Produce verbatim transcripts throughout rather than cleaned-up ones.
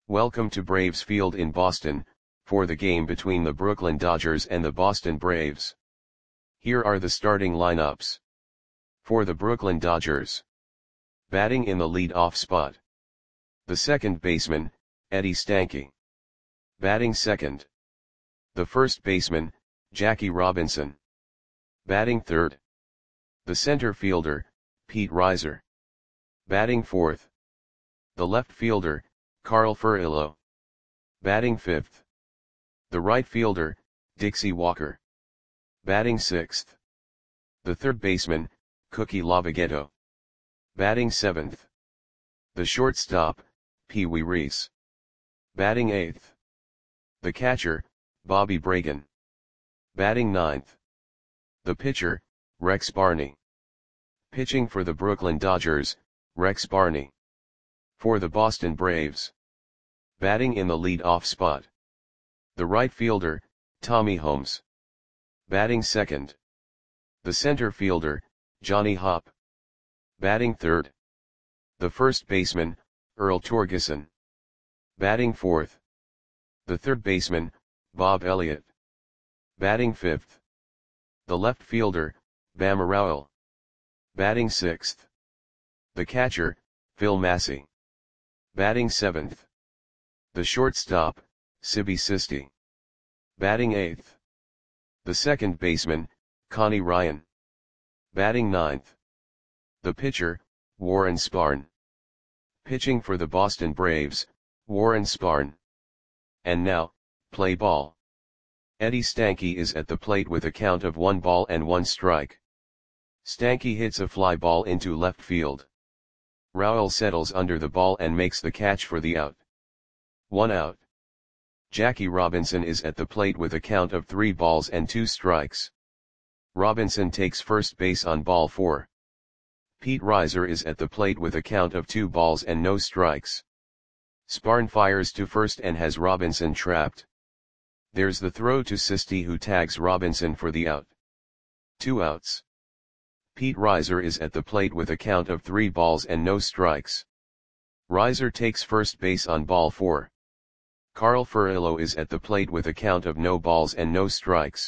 Welcome to Braves Field in Boston, for the game between the Brooklyn Dodgers and the Boston Braves. Here are the starting lineups. For the Brooklyn Dodgers. Batting in the lead-off spot. The second baseman, Eddie Stanky. Batting second. The first baseman, Jackie Robinson. Batting third. The center fielder, Pete Reiser. Batting fourth. The left fielder, Carl Furillo. Batting fifth. The right fielder, Dixie Walker. Batting sixth. The third baseman, Cookie Lavagetto. Batting seventh. The shortstop, Pee Wee Reese. Batting eighth. The catcher, Bobby Bragan. Batting ninth. The pitcher, Rex Barney. Pitching for the Brooklyn Dodgers, Rex Barney. For the Boston Braves. Batting in the lead-off spot. The right fielder, Tommy Holmes. Batting second. The center fielder, Johnny Hopp. Batting third. The first baseman, Earl Torgeson. Batting fourth. The third baseman, Bob Elliott. Batting fifth. The left fielder, Bam Rowell. Batting sixth. The catcher, Phil Massey. Batting seventh. The shortstop, Sibby Sisti. Batting eighth. The second baseman, Connie Ryan. Batting ninth. The pitcher, Warren Spahn. Pitching for the Boston Braves, Warren Spahn. And now, play ball. Eddie Stanky is at the plate with a count of one ball and one strike. Stanky hits a fly ball into left field. Rowell settles under the ball and makes the catch for the out. One out. Jackie Robinson is at the plate with a count of three balls and two strikes. Robinson takes first base on ball four. Pete Reiser is at the plate with a count of two balls and no strikes. Spahn fires to first and has Robinson trapped. There's the throw to Sisti, who tags Robinson for the out. Two outs. Pete Reiser is at the plate with a count of three balls and no strikes. Reiser takes first base on ball four. Carl Furillo is at the plate with a count of no balls and no strikes.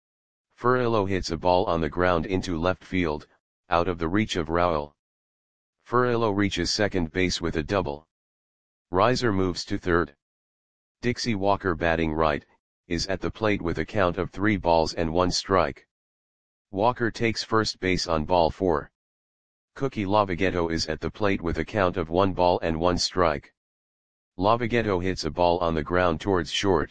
Furillo hits a ball on the ground into left field, out of the reach of Rowell. Furillo reaches second base with a double. Reiser moves to third. Dixie Walker, batting right, is at the plate with a count of three balls and one strike. Walker takes first base on ball four. Cookie Lavagetto is at the plate with a count of one ball and one strike. Lavagetto hits a ball on the ground towards short.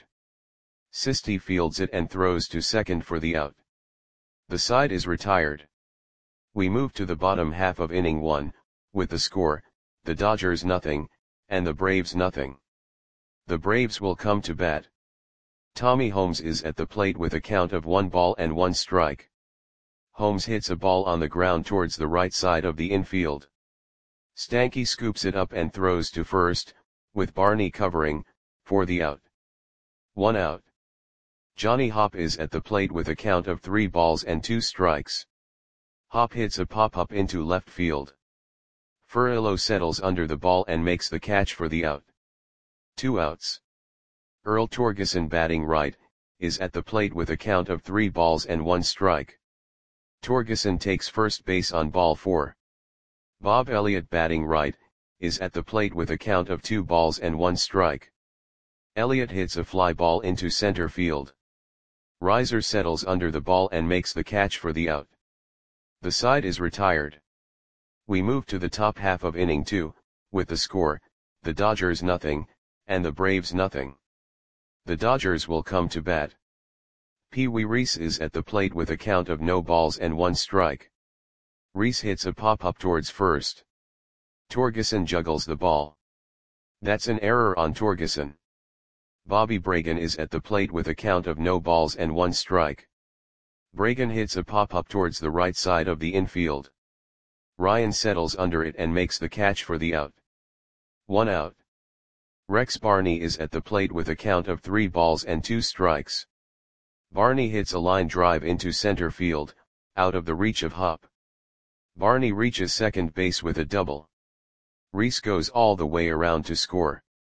Sisti fields it and throws to second for the out. The side is retired. We move to the bottom half of inning one, with the score, the Dodgers nothing, and the Braves nothing. The Braves will come to bat. Tommy Holmes is at the plate with a count of one ball and one strike. Holmes hits a ball on the ground towards the right side of the infield. Stanky scoops it up and throws to first, with Barney covering, for the out. One out. Johnny Hopp is at the plate with a count of three balls and two strikes. Hopp hits a pop-up into left field. Furillo settles under the ball and makes the catch for the out. Two outs. Earl Torgeson, batting right, is at the plate with a count of three balls and one strike. Torgeson takes first base on ball four. Bob Elliott, batting right, is at the plate with a count of two balls and one strike. Elliott hits a fly ball into center field. Reiser settles under the ball and makes the catch for the out. The side is retired. We move to the top half of inning two, with the score, the Dodgers nothing, and the Braves nothing. The Dodgers will come to bat. Pee Wee Reese is at the plate with a count of no balls and one strike. Reese hits a pop-up towards first. Torgeson juggles the ball. That's an error on Torgeson. Bobby Bragan is at the plate with a count of no balls and one strike. Bragan hits a pop-up towards the right side of the infield. Ryan settles under it and makes the catch for the out. One out. Rex Barney is at the plate with a count of three balls and two strikes. Barney hits a line drive into center field, out of the reach of Hopp. Barney reaches second base with a double. Reese goes all the way around to score.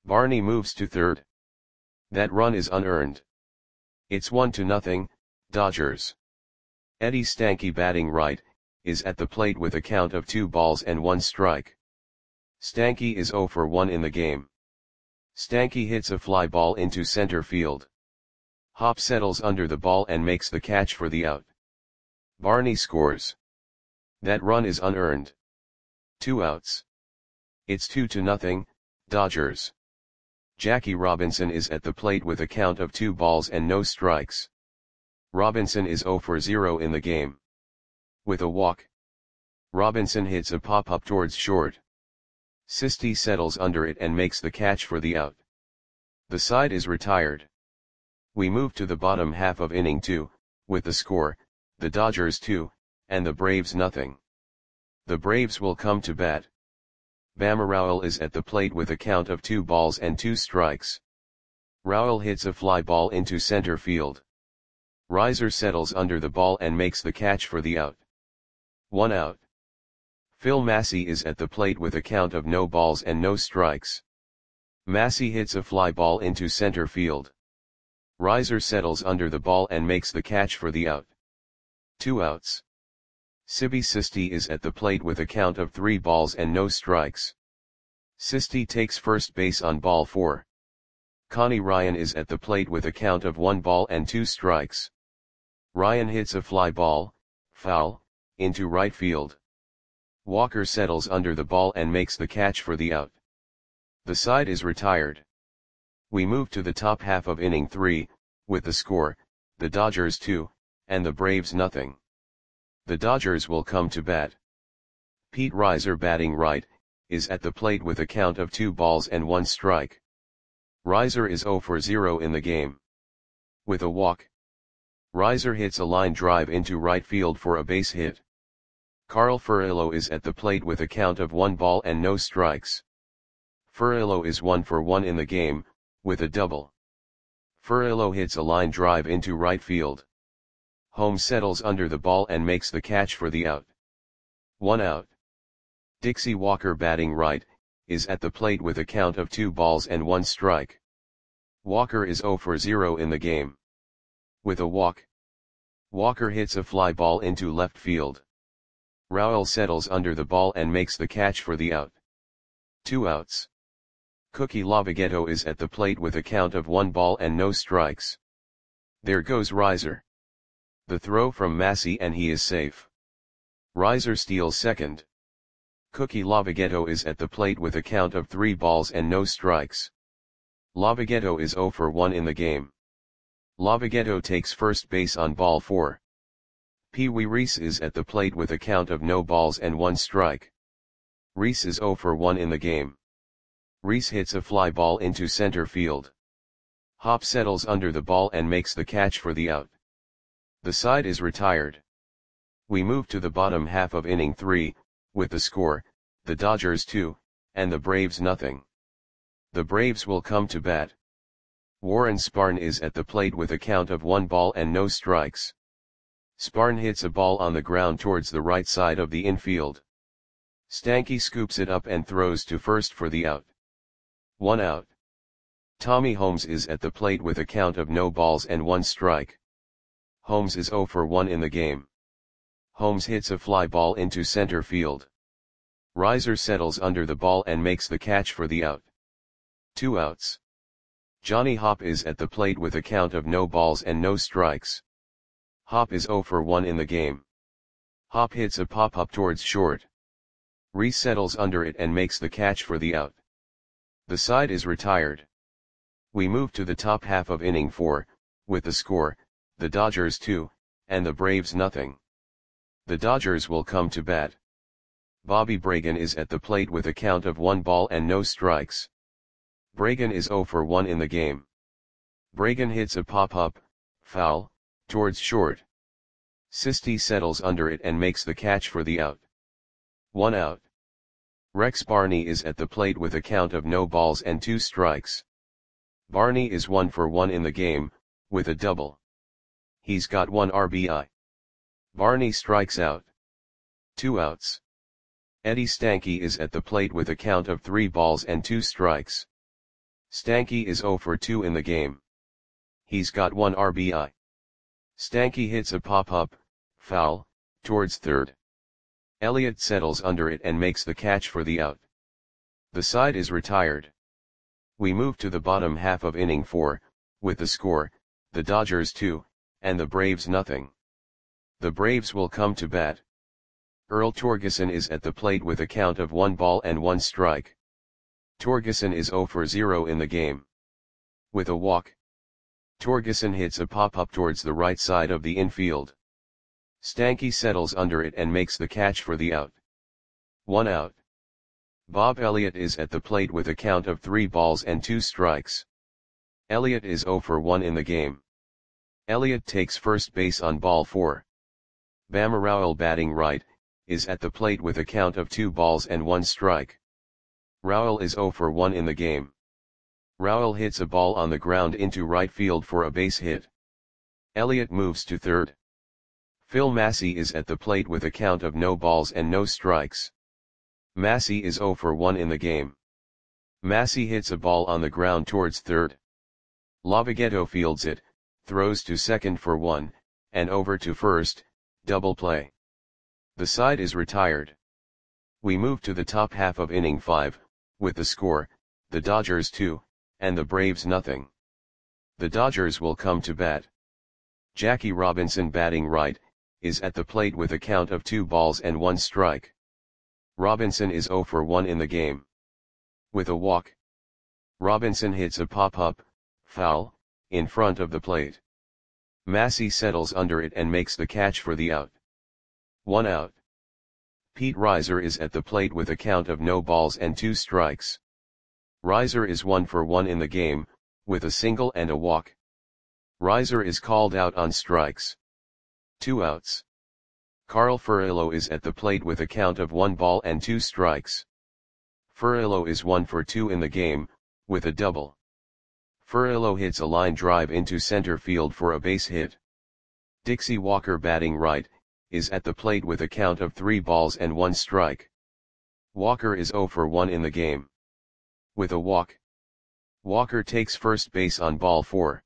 Barney moves to third. That run is unearned. It's one to nothing, Dodgers. Eddie Stanky, batting right, is at the plate with a count of two balls and one strike. Stanky is oh for one in the game. Stanky hits a fly ball into center field. Hop settles under the ball and makes the catch for the out. Barney scores. That run is unearned. Two outs. It's two to nothing, Dodgers. Jackie Robinson is at the plate with a count of two balls and no strikes. Robinson is oh for zero in the game. With a walk, Robinson hits a pop-up towards short. Sisti settles under it and makes the catch for the out. The side is retired. We move to the bottom half of inning two, with the score, the Dodgers two, and the Braves nothing. The Braves will come to bat. Bama Rowell is at the plate with a count of two balls and two strikes. Rowell hits a fly ball into center field. Riser settles under the ball and makes the catch for the out. One out. Phil Massey is at the plate with a count of no balls and no strikes. Massey hits a fly ball into center field. Riser settles under the ball and makes the catch for the out. Two outs. Sibi Sisti is at the plate with a count of three balls and no strikes. Sisti takes first base on ball four. Connie Ryan is at the plate with a count of one ball and two strikes. Ryan hits a fly ball, foul, into right field. Walker settles under the ball and makes the catch for the out. The side is retired. We move to the top half of inning three, with the score, the Dodgers two, and the Braves nothing. The Dodgers will come to bat. Pete Riser, batting right, is at the plate with a count of two balls and one strike. Riser is oh for zero in the game. With a walk, Riser hits a line drive into right field for a base hit. Carl Furillo is at the plate with a count of one ball and no strikes. Furillo is one for one in the game, with a double. Furillo hits a line drive into right field. Holmes settles under the ball and makes the catch for the out. One out. Dixie Walker, batting right, is at the plate with a count of two balls and one strike. Walker is oh for zero in the game. With a walk, Walker hits a fly ball into left field. Rowell settles under the ball and makes the catch for the out. Two outs. Cookie Lavagetto is at the plate with a count of one ball and no strikes. There goes Riser. The throw from Massey and he is safe. Riser steals second. Cookie Lavagetto is at the plate with a count of three balls and no strikes. Lavagetto is oh for one in the game. Lavagetto takes first base on ball four. Pee Wee Reese is at the plate with a count of no balls and one strike. Reese is oh for one in the game. Reese hits a fly ball into center field. Hop settles under the ball and makes the catch for the out. The side is retired. We move to the bottom half of inning three, with the score, the Dodgers two, and the Braves nothing. The Braves will come to bat. Warren Spahn is at the plate with a count of one ball and no strikes. Spahn hits a ball on the ground towards the right side of the infield. Stanky scoops it up and throws to first for the out. One out. Tommy Holmes is at the plate with a count of no balls and one strike. Holmes is oh for one in the game. Holmes hits a fly ball into center field. Riser settles under the ball and makes the catch for the out. Two outs. Johnny Hop is at the plate with a count of no balls and no strikes. Hop is oh for one in the game. Hop hits a pop-up towards short. Reese settles under it and makes the catch for the out. The side is retired. We move to the top half of inning four, with the score, the Dodgers two, and the Braves nothing. The Dodgers will come to bat. Bobby Bragan is at the plate with a count of one ball and no strikes. Bragan is oh for one in the game. Bragan hits a pop-up, foul, towards short. Sisti settles under it and makes the catch for the out. One out. Rex Barney is at the plate with a count of no balls and two strikes. Barney is one for one in the game, with a double. He's got one R B I. Barney strikes out. Two outs. Eddie Stanky is at the plate with a count of three balls and two strikes. Stanky is zero for two in the game. He's got one R B I. Stanky hits a pop-up, foul, towards third. Elliott settles under it and makes the catch for the out. The side is retired. We move to the bottom half of inning four, with the score, the Dodgers two, and the Braves nothing. The Braves will come to bat. Earl Torgeson is at the plate with a count of one ball and one strike. Torgeson is zero for zero in the game. With a walk, Torgeson hits a pop-up towards the right side of the infield. Stanky settles under it and makes the catch for the out. One out. Bob Elliott is at the plate with a count of three balls and two strikes. Elliott is zero for one in the game. Elliott takes first base on ball four. Bama Rowell, batting right, is at the plate with a count of two balls and one strike. Rowell is zero for one in the game. Rowell hits a ball on the ground into right field for a base hit. Elliott moves to third. Phil Massey is at the plate with a count of no balls and no strikes. Massey is zero for one in the game. Massey hits a ball on the ground towards third. Lavagetto fields it, throws to second for one, and over to first, double play. The side is retired. We move to the top half of inning five, with the score, the Dodgers two, and the Braves nothing. The Dodgers will come to bat. Jackie Robinson, batting right, is at the plate with a count of two balls and one strike. Robinson is zero for one in the game. With a walk, Robinson hits a pop-up, foul, in front of the plate. Massey settles under it and makes the catch for the out. One out. Pete Reiser is at the plate with a count of no balls and two strikes. Reiser is one for one in the game, with a single and a walk. Reiser is called out on strikes. Two outs. Carl Furillo is at the plate with a count of one ball and two strikes. Furillo is one for two in the game, with a double. Furillo hits a line drive into center field for a base hit. Dixie Walker, batting right, is at the plate with a count of three balls and one strike. Walker is zero for one in the game. With a walk, Walker takes first base on ball four.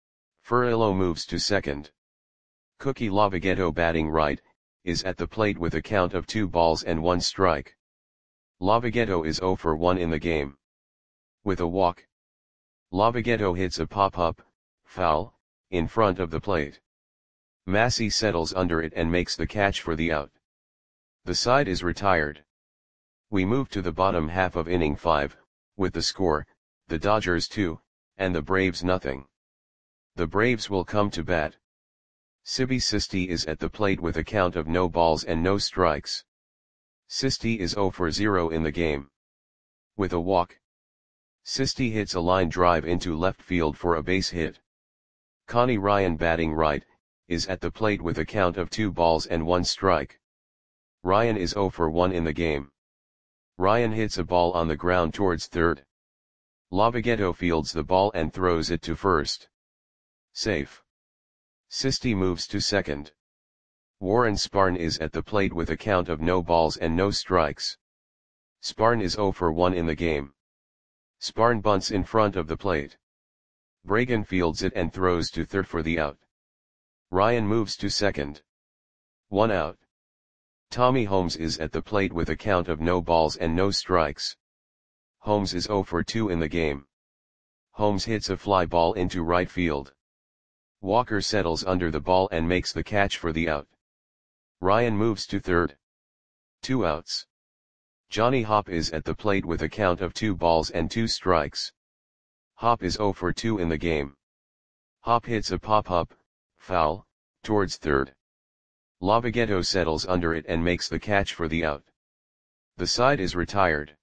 Furillo moves to second. Cookie Lavagetto, batting right, is at the plate with a count of two balls and one strike. Lavagetto is zero for one in the game. With a walk, Lavagetto hits a pop-up, foul, in front of the plate. Massey settles under it and makes the catch for the out. The side is retired. We move to the bottom half of inning five, with the score, the Dodgers two, and the Braves nothing. The Braves will come to bat. Sibby Sisti is at the plate with a count of no balls and no strikes. Sisti is zero for zero in the game. With a walk, Sisti hits a line drive into left field for a base hit. Connie Ryan, batting right, is at the plate with a count of two balls and one strike. Ryan is zero for one in the game. Ryan hits a ball on the ground towards third. Lavagetto fields the ball and throws it to first. Safe. Sisti moves to second. Warren Sparn is at the plate with a count of no balls and no strikes. Sparn is zero for one in the game. Sparn bunts in front of the plate. Bragan fields it and throws to third for the out. Ryan moves to second. One out. Tommy Holmes is at the plate with a count of no balls and no strikes. Holmes is zero for two in the game. Holmes hits a fly ball into right field. Walker settles under the ball and makes the catch for the out. Ryan moves to third. Two outs. Johnny Hopp is at the plate with a count of two balls and two strikes. Hopp is zero for two in the game. Hopp hits a pop-up, foul, towards third. Lavagetto settles under it and makes the catch for the out. The side is retired.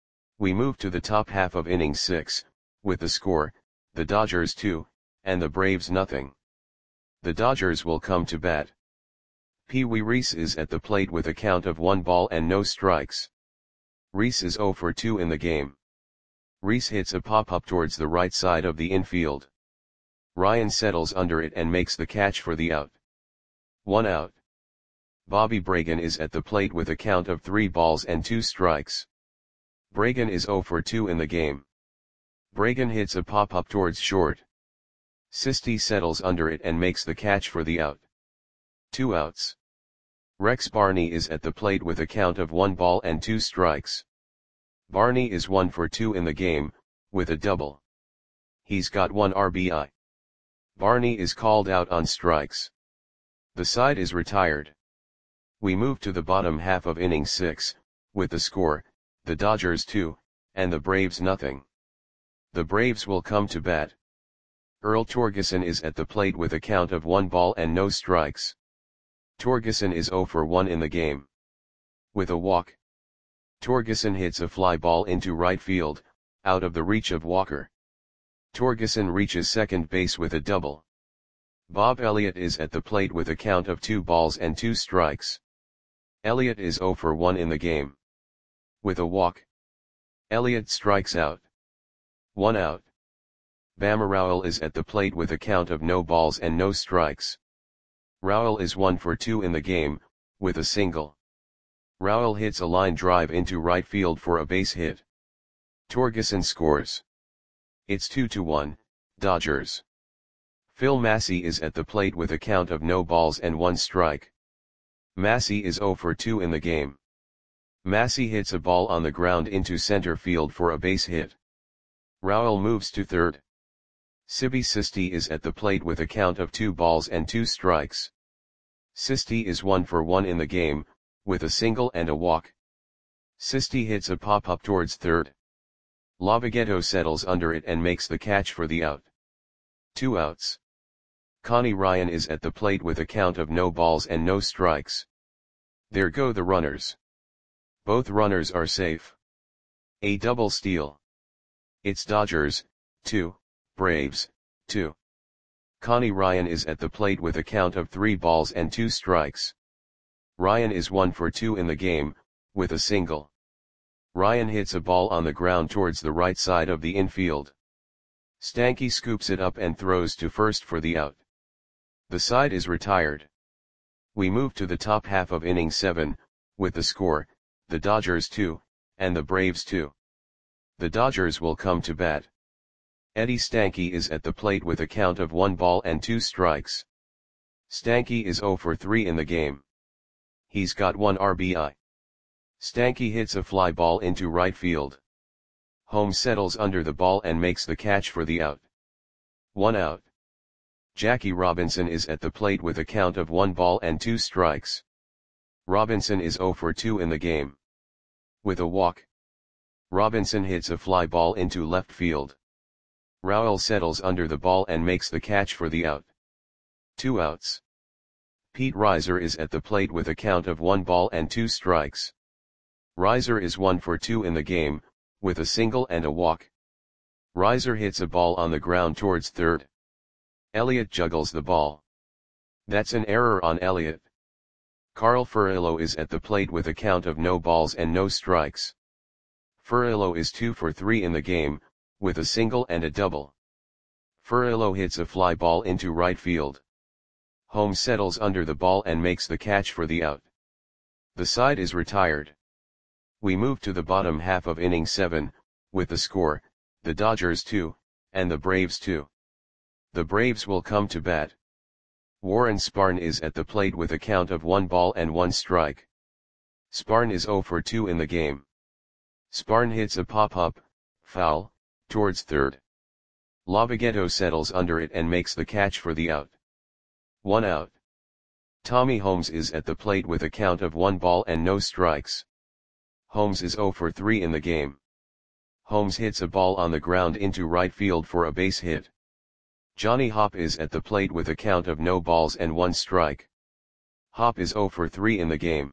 We move to the top half of inning six, with the score, the Dodgers two, and the Braves nothing. The Dodgers will come to bat. Pee Wee Reese is at the plate with a count of one ball and no strikes. Reese is zero for two in the game. Reese hits a pop-up towards the right side of the infield. Ryan settles under it and makes the catch for the out. One out. Bobby Bragan is at the plate with a count of three balls and two strikes. Bragan is zero for two in the game. Bragan hits a pop-up towards short. Sisti settles under it and makes the catch for the out. Two outs. Rex Barney is at the plate with a count of one ball and two strikes. Barney is one for two in the game, with a double. He's got one R B I. Barney is called out on strikes. The side is retired. We move to the bottom half of inning six, with the score, the Dodgers two, and the Braves nothing. The Braves will come to bat. Earl Torgeson is at the plate with a count of one ball and no strikes. Torgeson is zero for one in the game. With a walk. Torgeson hits a fly ball into right field, out of the reach of Walker. Torgeson reaches second base with a double. Bob Elliott is at the plate with a count of two balls and two strikes. Elliott is zero for one in the game. With a walk. Elliott strikes out. One out. Bama Rowell is at the plate with a count of no balls and no strikes. Rowell is one for two in the game, with a single. Rowell hits a line drive into right field for a base hit. Torgeson scores. It's two to one, Dodgers. Phil Massey is at the plate with a count of no balls and one strike. Massey is zero for two in the game. Massey hits a ball on the ground into center field for a base hit. Rowell moves to third. Sibi Sisti is at the plate with a count of two balls and two strikes. Sisti is one for one in the game, with a single and a walk. Sisti hits a pop-up towards third. Lavagetto settles under it and makes the catch for the out. Two outs. Connie Ryan is at the plate with a count of no balls and no strikes. There go the runners. Both runners are safe. A double steal. It's Dodgers, two, Braves, two. Connie Ryan is at the plate with a count of three balls and two strikes. Ryan is one for two in the game, with a single. Ryan hits a ball on the ground towards the right side of the infield. Stanky scoops it up and throws to first for the out. The side is retired. We move to the top half of inning seven, with the score, the Dodgers two, and the Braves two. The Dodgers will come to bat. Eddie Stanky is at the plate with a count of one ball and two strikes. Stanky is zero for three in the game. He's got one R B I. Stanky hits a fly ball into right field. Holmes settles under the ball and makes the catch for the out. One out. Jackie Robinson is at the plate with a count of one ball and two strikes. Robinson is zero for two in the game. With a walk. Robinson hits a fly ball into left field. Rowell settles under the ball and makes the catch for the out. Two outs. Pete Reiser is at the plate with a count of one ball and two strikes. Reiser is one for two in the game, with a single and a walk. Reiser hits a ball on the ground towards third. Elliott juggles the ball. That's an error on Elliott. Carl Furillo is at the plate with a count of no balls and no strikes. Furillo is two for three in the game, with a single and a double. Furillo hits a fly ball into right field. Holmes settles under the ball and makes the catch for the out. The side is retired. We move to the bottom half of inning seven, with the score, the Dodgers two, and the Braves two. The Braves will come to bat. Warren Spahn is at the plate with a count of one ball and one strike. Spahn is zero for two in the game. Spahn hits a pop-up, foul, towards third. Lavagetto settles under it and makes the catch for the out. One out. Tommy Holmes is at the plate with a count of one ball and no strikes. Holmes is zero for three in the game. Holmes hits a ball on the ground into right field for a base hit. Johnny Hopp is at the plate with a count of no balls and one strike. Hopp is zero for three in the game.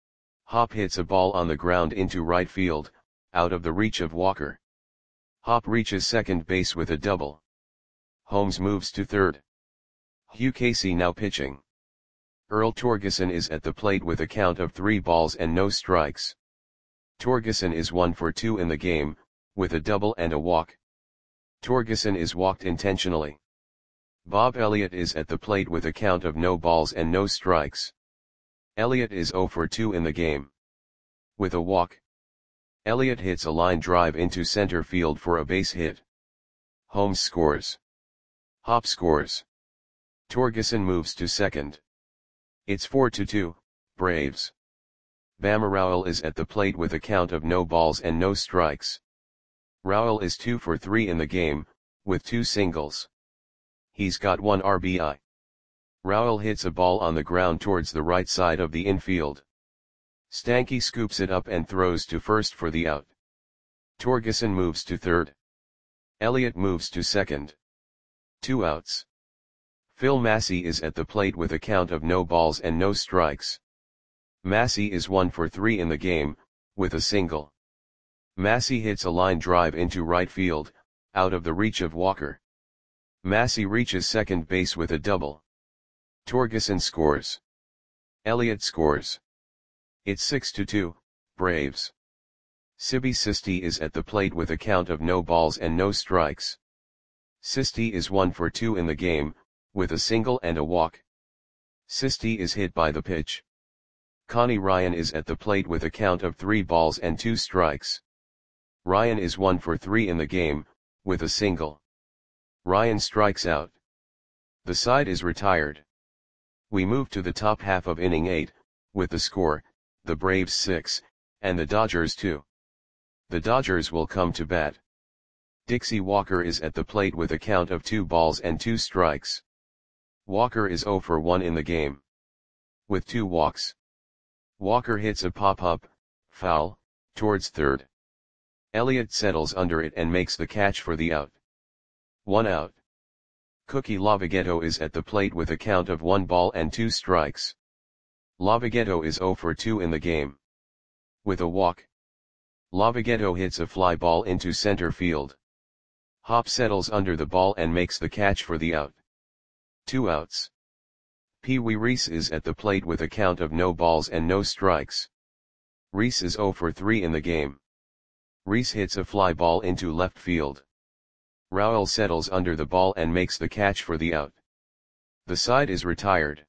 Hopp hits a ball on the ground into right field, out of the reach of Walker. Hopp reaches second base with a double. Holmes moves to third. Hugh Casey now pitching. Earl Torgeson is at the plate with a count of three balls and no strikes. Torgeson is one for two in the game, with a double and a walk. Torgeson is walked intentionally. Bob Elliott is at the plate with a count of no balls and no strikes. Elliott is zero for two in the game. With a walk. Elliott hits a line drive into center field for a base hit. Holmes scores. Hop scores. Torgeson moves to second. It's four to two, Braves. Bama Rowell is at the plate with a count of no balls and no strikes. Rowell is two for three in the game, with two singles. He's got one R B I. Rowell hits a ball on the ground towards the right side of the infield. Stanky scoops it up and throws to first for the out. Torgeson moves to third. Elliott moves to second. Two outs. Phil Massey is at the plate with a count of no balls and no strikes. Massey is one for three in the game, with a single. Massey hits a line drive into right field, out of the reach of Walker. Massey reaches second base with a double. Torgeson scores. Elliott scores. It's six to two, Braves. Sibby Sisti is at the plate with a count of no balls and no strikes. Sisti is one for two in the game, with a single and a walk. Sisti is hit by the pitch. Connie Ryan is at the plate with a count of three balls and two strikes. Ryan is one for three in the game, with a single. Ryan strikes out. The side is retired. We move to the top half of inning eight, with the score, the Braves six, and the Dodgers two. The Dodgers will come to bat. Dixie Walker is at the plate with a count of two balls and two strikes. Walker is zero for one in the game. With two walks. Walker hits a pop-up, foul, towards third. Elliott settles under it and makes the catch for the out. One out. Cookie Lavagetto is at the plate with a count of one ball and two strikes. Lavagetto is zero for two in the game. With a walk. Lavagetto hits a fly ball into center field. Hop settles under the ball and makes the catch for the out. Two outs. Pee Wee Reese is at the plate with a count of no balls and no strikes. Reese is zero for three in the game. Reese hits a fly ball into left field. Rowell settles under the ball and makes the catch for the out. The side is retired.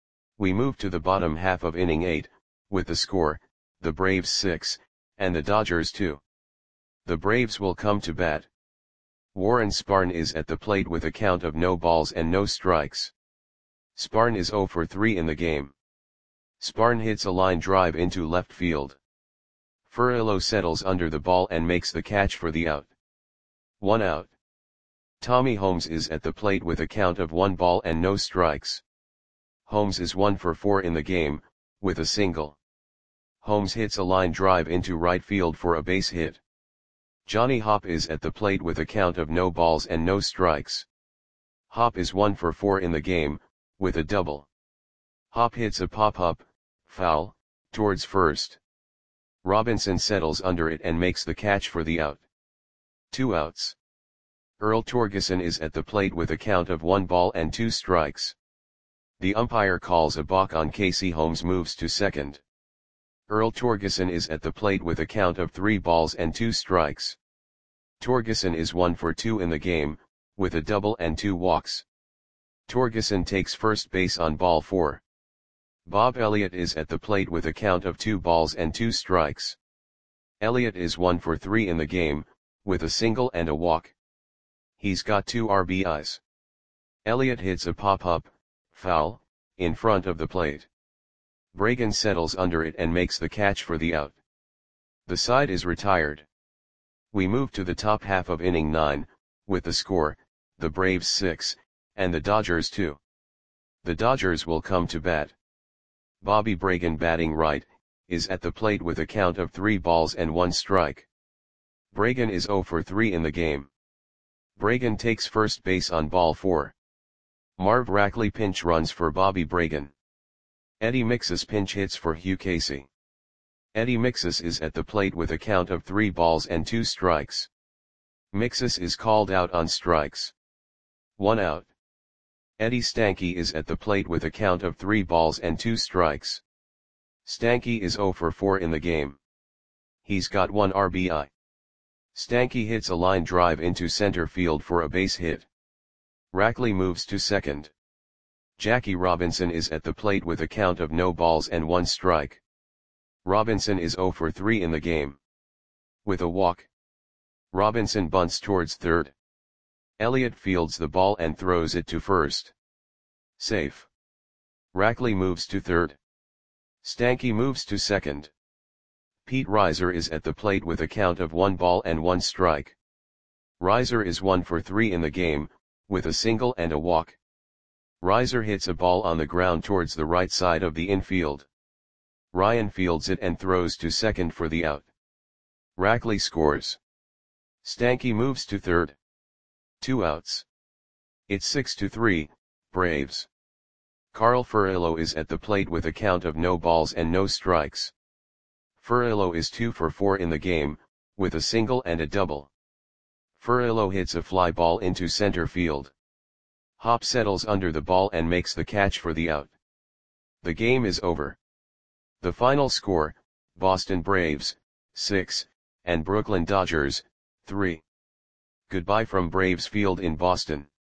We move to the bottom half of inning eight, with the score, the Braves six, and the Dodgers two. The Braves will come to bat. Warren Sparn is at the plate with a count of no balls and no strikes. Sparn is zero for three in the game. Sparn hits a line drive into left field. Furillo settles under the ball and makes the catch for the out. One out. Tommy Holmes is at the plate with a count of one ball and no strikes. Holmes is one for four in the game, with a single. Holmes hits a line drive into right field for a base hit. Johnny Hop is at the plate with a count of no balls and no strikes. Hop is one for four in the game, with a double. Hop hits a pop-up, foul, towards first. Robinson settles under it and makes the catch for the out. Two outs. Earl Torgeson is at the plate with a count of one ball and two strikes. The umpire calls a balk on Casey. Holmes moves to second. Earl Torgeson is at the plate with a count of three balls and two strikes. Torgeson is one for two in the game, with a double and two walks. Torgeson takes first base on ball four. Bob Elliott is at the plate with a count of two balls and two strikes. Elliott is one for three in the game, with a single and a walk. He's got two R B Is. Elliott hits a pop-up, foul, in front of the plate. Bragan settles under it and makes the catch for the out. The side is retired. We move to the top half of inning nine, with the score, the Braves six, and the Dodgers two. The Dodgers will come to bat. Bobby Bragan, batting right, is at the plate with a count of three balls and one strike. Bragan is zero for three in the game. Bragan takes first base on ball four. Marv Rackley pinch runs for Bobby Bragan. Eddie Mixas pinch hits for Hugh Casey. Eddie Mixas is at the plate with a count of three balls and two strikes. Mixas is called out on strikes. One out. Eddie Stanky is at the plate with a count of three balls and two strikes. Stanky is zero for four in the game. He's got one R B I. Stanky hits a line drive into center field for a base hit. Rackley moves to second. Jackie Robinson is at the plate with a count of no balls and one strike. Robinson is zero for three in the game. With a walk. Robinson bunts towards third. Elliott fields the ball and throws it to first. Safe. Rackley moves to third. Stanky moves to second. Pete Reiser is at the plate with a count of one ball and one strike. Reiser is one for three in the game, with a single and a walk. Reiser hits a ball on the ground towards the right side of the infield. Ryan fields it and throws to second for the out. Rackley scores. Stanky moves to third. Two outs. It's six to three, Braves. Carl Furillo is at the plate with a count of no balls and no strikes. Furillo is two for four in the game, with a single and a double. Furillo hits a fly ball into center field. Hop settles under the ball and makes the catch for the out. The game is over. The final score, Boston Braves, six, and Brooklyn Dodgers, three. Goodbye from Braves Field in Boston.